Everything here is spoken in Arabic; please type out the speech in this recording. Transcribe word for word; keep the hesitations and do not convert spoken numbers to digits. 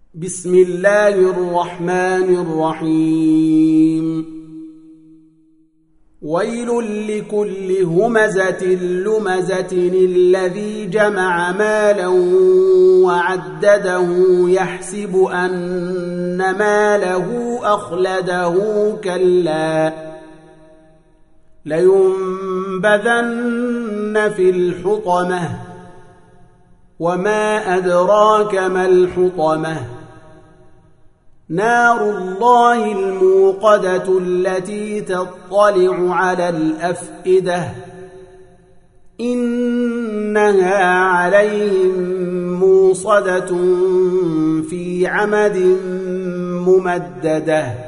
بسم الله الرحمن الرحيم ويل لكل همزة لمزة الذي جمع مالا وعدده يحسب أن ماله أخلده كلا لينبذن في الحطمة وما أدراك ما الحطمة نار الله الموقدة التي تطلع على الأفئدة إنها عليهم موصدة في عمد ممددة.